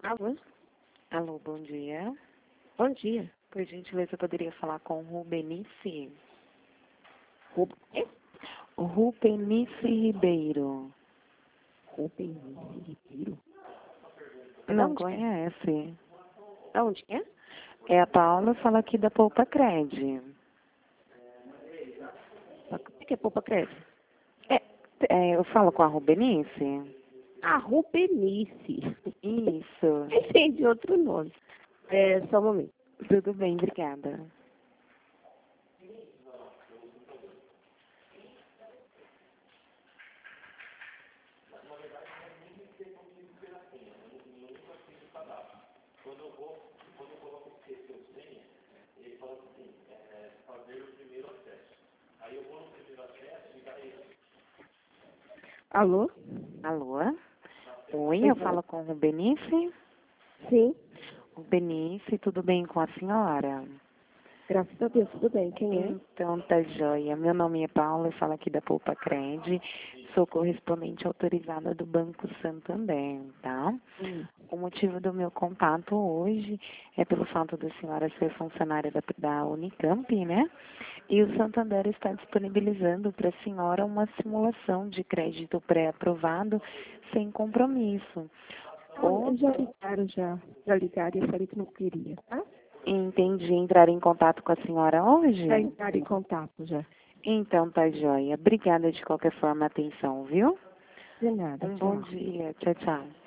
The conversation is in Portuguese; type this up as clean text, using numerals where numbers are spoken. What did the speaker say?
Alô? Alô, bom dia. Bom dia. Por gentileza, eu poderia falar com o Rubenice? É? Rubenice Ribeiro. Rubenice Ribeiro? Não onde que é? conhece? Aonde que é? É a Paula, fala aqui da Poupa Cred. O que é Poupa Cresce? Eu falo com a Rubenice? Ah, Rubenice. Isso. Entendi outro nome. Só um momento. Tudo bem, obrigada. Alô? Alô? Oi, Oi, eu falo com Rubenice? sim. Rubenice, tudo bem com a senhora? Graças a Deus, tudo bem. Quem é? Então, tá joia. Meu nome é Paula, eu falo aqui da Poupa Cred. Sou correspondente autorizada do Banco Santander, tá? O motivo do meu contato hoje é pelo fato da senhora ser funcionária da Unicamp, né? E o Santander está disponibilizando para a senhora uma simulação de crédito pré-aprovado sem compromisso. Já ligaram, já. Já ligaram e eu falei que não queria, tá? Entendi entrar em contato com a senhora hoje? Já entraram em contato, já. Então tá joia. Obrigada de qualquer forma, atenção, viu? De nada, Um bom tchau. dia. Tchau, tchau.